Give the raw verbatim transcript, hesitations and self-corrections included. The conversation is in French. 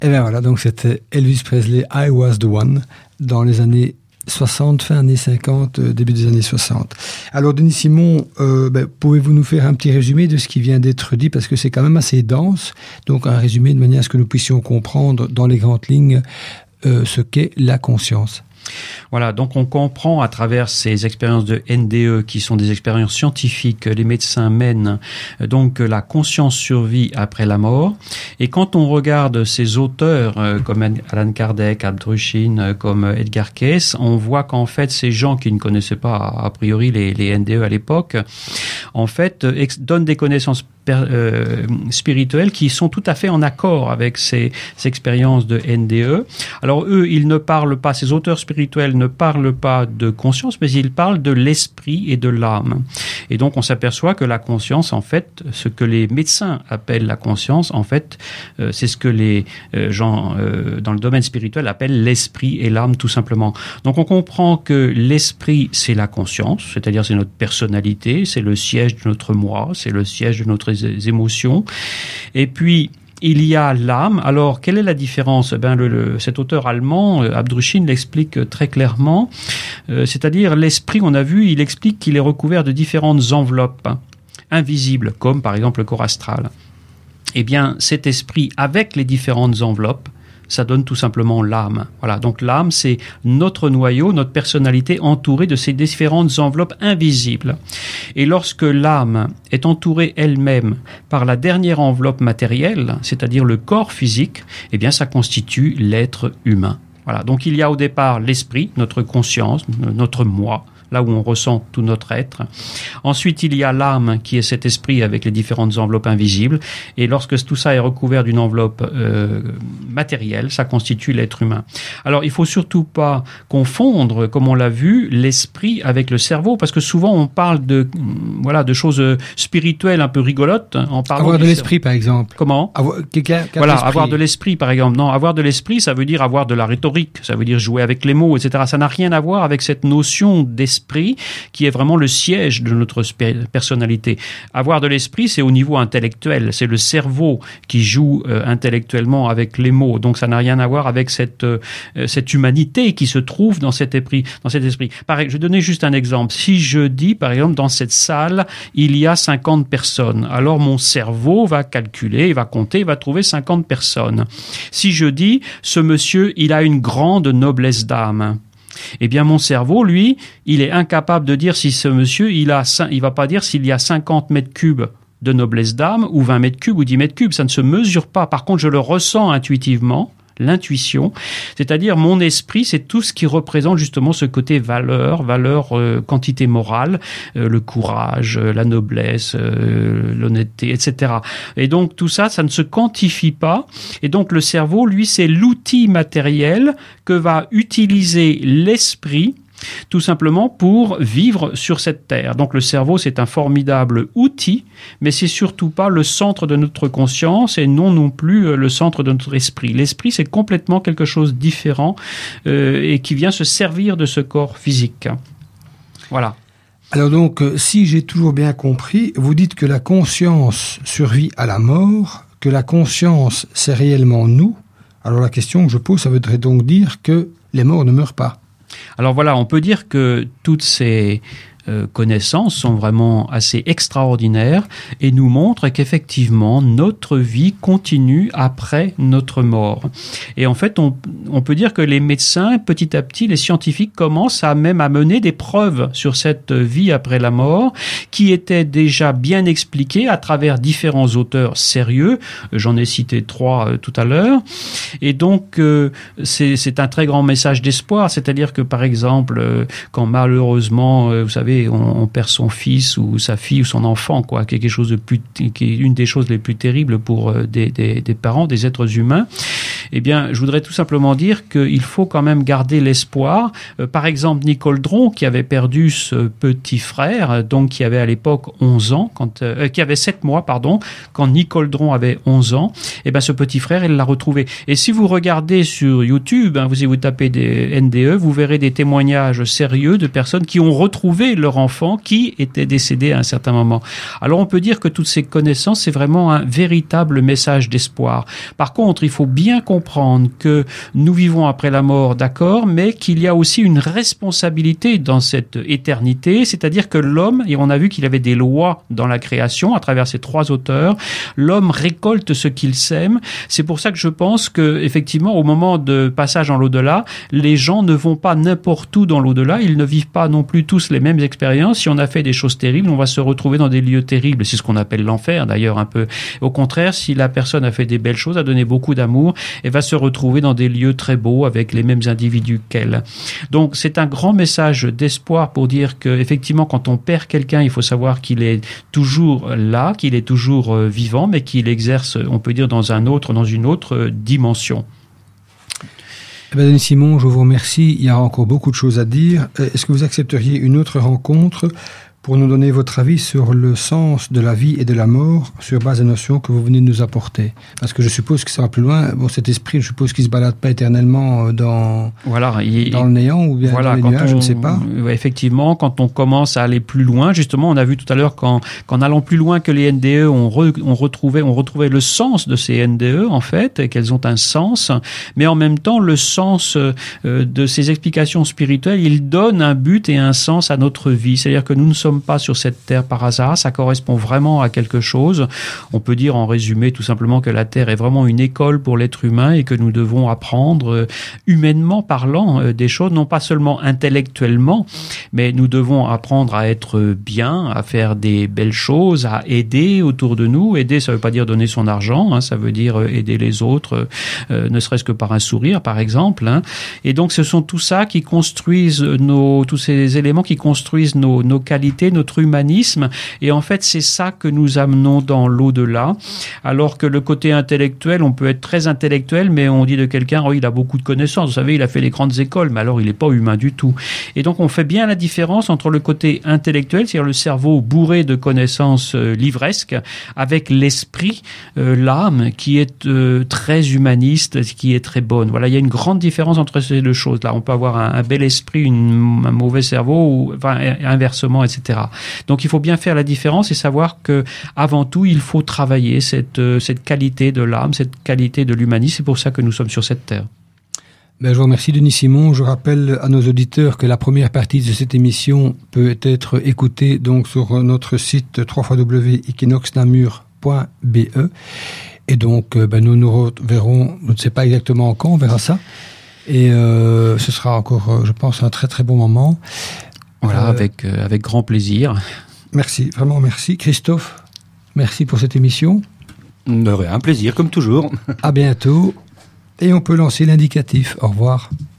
Et bien voilà, donc c'était Elvis Presley, I Was the One, dans les années soixante, fin années cinquante, euh, début des années soixante. Alors Denis Simon, euh, ben, pouvez-vous nous faire un petit résumé de ce qui vient d'être dit, parce que c'est quand même assez dense, donc un résumé de manière à ce que nous puissions comprendre dans les grandes lignes euh, ce qu'est la conscience. Voilà, donc on comprend à travers ces expériences de N D E qui sont des expériences scientifiques que les médecins mènent, donc la conscience survit après la mort. Et quand on regarde ces auteurs euh, comme Alan Kardec, Abdruchin, euh, comme Edgar Cayce, on voit qu'en fait ces gens qui ne connaissaient pas a priori les, les N D E à l'époque, en fait ex- donnent des connaissances per, euh, spirituelles qui sont tout à fait en accord avec ces, ces expériences de N D E. Alors eux, ils ne parlent pas, ces auteurs spirituels ne parlent pas de conscience, mais ils parlent de l'esprit et de l'âme. Et donc on s'aperçoit que la conscience, en fait, ce que les médecins appellent la conscience, en fait, euh, c'est ce que les euh, gens euh, dans le domaine spirituel appellent l'esprit et l'âme, tout simplement. Donc on comprend que l'esprit, c'est la conscience, c'est-à-dire c'est notre personnalité, c'est le siège de notre moi, c'est le siège de notre émotions. Et puis, il y a l'âme. Alors, quelle est la différence ? Ben, le, le, cet auteur allemand, Abdruchin, l'explique très clairement. Euh, c'est-à-dire, l'esprit, on a vu, il explique qu'il est recouvert de différentes enveloppes hein, invisibles, comme par exemple le corps astral. Eh bien, cet esprit, avec les différentes enveloppes, ça donne tout simplement l'âme. Voilà. Donc l'âme, c'est notre noyau, notre personnalité entourée de ces différentes enveloppes invisibles. Et lorsque l'âme est entourée elle-même par la dernière enveloppe matérielle, c'est-à-dire le corps physique, eh bien ça constitue l'être humain. Voilà. Donc il y a au départ l'esprit, notre conscience, notre moi, là où on ressent tout notre être. Ensuite, il y a l'âme qui est cet esprit avec les différentes enveloppes invisibles. Et lorsque tout ça est recouvert d'une enveloppe euh, matérielle, ça constitue l'être humain. Alors, il faut surtout pas confondre, comme on l'a vu, l'esprit avec le cerveau, parce que souvent on parle de voilà de choses spirituelles un peu rigolotes en parlant avoir de cerveau. l'esprit, par exemple. Comment avoir, quelqu'un, quelqu'un Voilà, avoir de l'esprit, par exemple. Non, avoir de l'esprit, ça veut dire avoir de la rhétorique, ça veut dire jouer avec les mots, et cetera. Ça n'a rien à voir avec cette notion d'esprit qui est vraiment le siège de notre personnalité. Avoir de l'esprit, c'est au niveau intellectuel, c'est le cerveau qui joue euh, intellectuellement avec les mots. Donc ça n'a rien à voir avec cette euh, cette humanité qui se trouve dans cet esprit. Dans cet esprit. Pareil, je vais donner juste un exemple. Si je dis, par exemple, dans cette salle, il y a cinquante personnes, alors mon cerveau va calculer, il va compter, il va trouver cinquante personnes. Si je dis, ce monsieur, il a une grande noblesse d'âme, eh bien, mon cerveau, lui, il est incapable de dire si ce monsieur, il a, il va pas dire s'il y a cinquante mètres cubes de noblesse d'âme, ou vingt mètres cubes, ou dix mètres cubes. Ça ne se mesure pas. Par contre, je le ressens intuitivement. L'intuition, c'est-à-dire mon esprit, c'est tout ce qui représente justement ce côté valeur, valeur, euh, quantité morale, euh, le courage, euh, la noblesse, euh, l'honnêteté, et cetera. Et donc tout ça, ça ne se quantifie pas. Et donc le cerveau, lui, c'est l'outil matériel que va utiliser l'esprit, tout simplement pour vivre sur cette terre. Donc le cerveau, c'est un formidable outil, mais c'est surtout pas le centre de notre conscience et non non plus le centre de notre esprit. L'esprit, c'est complètement quelque chose de différent euh, et qui vient se servir de ce corps physique. Voilà. Alors donc, si j'ai toujours bien compris, vous dites que la conscience survit à la mort, que la conscience, c'est réellement nous. Alors la question que je pose, ça voudrait donc dire que les morts ne meurent pas. Alors voilà, on peut dire que toutes ces euh, connaissances sont vraiment assez extraordinaires et nous montrent qu'effectivement notre vie continue après notre mort. Et en fait, on, on peut dire que les médecins, petit à petit, les scientifiques commencent à même à mener des preuves sur cette vie après la mort qui étaient déjà bien expliquées à travers différents auteurs sérieux. J'en ai cité trois euh, tout à l'heure. Et donc, euh, c'est, c'est un très grand message d'espoir. C'est-à-dire que, par exemple, euh, quand malheureusement, euh, vous savez, On, on perd son fils ou sa fille ou son enfant, quoi, quelque chose de plus, qui est une des choses les plus terribles pour des, des, des parents, des êtres humains. Eh bien, je voudrais tout simplement dire qu'il faut quand même garder l'espoir. Euh, par exemple, Nicole Dron, qui avait perdu ce petit frère, donc qui avait à l'époque onze ans, quand, euh, qui avait sept mois, pardon, quand Nicole Dron avait onze ans, eh ben ce petit frère, elle l'a retrouvé. Et si vous regardez sur YouTube, hein, vous, si vous tapez des N D E, vous verrez des témoignages sérieux de personnes qui ont retrouvé leur enfant qui était décédé à un certain moment. Alors on peut dire que toutes ces connaissances, c'est vraiment un véritable message d'espoir. Par contre, il faut bien comprendre comprendre que nous vivons après la mort, d'accord, mais qu'il y a aussi une responsabilité dans cette éternité, c'est-à-dire que l'homme, et on a vu qu'il avait des lois dans la création à travers ces trois auteurs, l'homme récolte ce qu'il sème. C'est pour ça que je pense que, effectivement, au moment de passage en l'au-delà, les gens ne vont pas n'importe où dans l'au-delà, ils ne vivent pas non plus tous les mêmes expériences. Si on a fait des choses terribles, on va se retrouver dans des lieux terribles. C'est ce qu'on appelle l'enfer, d'ailleurs, un peu. Au contraire, si la personne a fait des belles choses, a donné beaucoup d'amour, elle va se retrouver dans des lieux très beaux avec les mêmes individus qu'elle. Donc, c'est un grand message d'espoir pour dire que, effectivement, quand on perd quelqu'un, il faut savoir qu'il est toujours là, qu'il est toujours vivant, mais qu'il exerce, on peut dire, dans un autre, dans une autre dimension. Eh bien, Denis Simon, je vous remercie. Il y a encore beaucoup de choses à dire. Est-ce que vous accepteriez une autre rencontre pour nous donner votre avis sur le sens de la vie et de la mort sur base des notions que vous venez de nous apporter? Parce que je suppose que ça va plus loin. Bon, cet esprit, je suppose qu'il ne se balade pas éternellement dans, voilà, il, dans le néant ou bien voilà, dans les nuages, on, je ne sais pas. Effectivement, quand on commence à aller plus loin, justement, on a vu tout à l'heure qu'en, qu'en allant plus loin que les N D E, on, re, on, retrouvait, on retrouvait le sens de ces N D E, en fait, qu'elles ont un sens, mais en même temps, le sens euh, de ces explications spirituelles, il donne un but et un sens à notre vie. C'est-à-dire que nous ne sommes pas sur cette terre par hasard, ça correspond vraiment à quelque chose. On peut dire en résumé tout simplement que la terre est vraiment une école pour l'être humain et que nous devons apprendre humainement parlant des choses, non pas seulement intellectuellement, mais nous devons apprendre à être bien, à faire des belles choses, à aider autour de nous. Aider, ça ne veut pas dire donner son argent, hein, ça veut dire aider les autres, euh, ne serait-ce que par un sourire, par exemple. Hein. Et donc, ce sont tout ça qui construisent nos, tous ces éléments qui construisent nos, nos qualités, notre humanisme, et en fait c'est ça que nous amenons dans l'au-delà, alors que le côté intellectuel, on peut être très intellectuel, mais on dit de quelqu'un, oh, il a beaucoup de connaissances, vous savez, il a fait les grandes écoles, mais alors il n'est pas humain du tout. Et donc on fait bien la différence entre le côté intellectuel, c'est-à-dire le cerveau bourré de connaissances euh, livresques, avec l'esprit, euh, l'âme, qui est euh, très humaniste, qui est très bonne. Voilà, il y a une grande différence entre ces deux choses-là. On peut avoir un, un bel esprit, une, un mauvais cerveau, ou enfin, inversement, et cetera. Donc il faut bien faire la différence et savoir que avant tout il faut travailler cette cette qualité de l'âme, cette qualité de l'humanisme. C'est pour ça que nous sommes sur cette terre. Ben, je vous remercie Denis Simon. Je rappelle à nos auditeurs que la première partie de cette émission peut être écoutée donc sur notre site w w w point equinox namur point b e et donc ben, nous nous reverrons, je ne sais pas exactement quand, on verra ça et euh, ce sera encore, je pense, un très très bon moment. Voilà, euh, avec, euh, avec grand plaisir. Merci, vraiment merci. Christophe, merci pour cette émission. De rien, un plaisir, comme toujours. À bientôt. Et on peut lancer l'indicatif. Au revoir.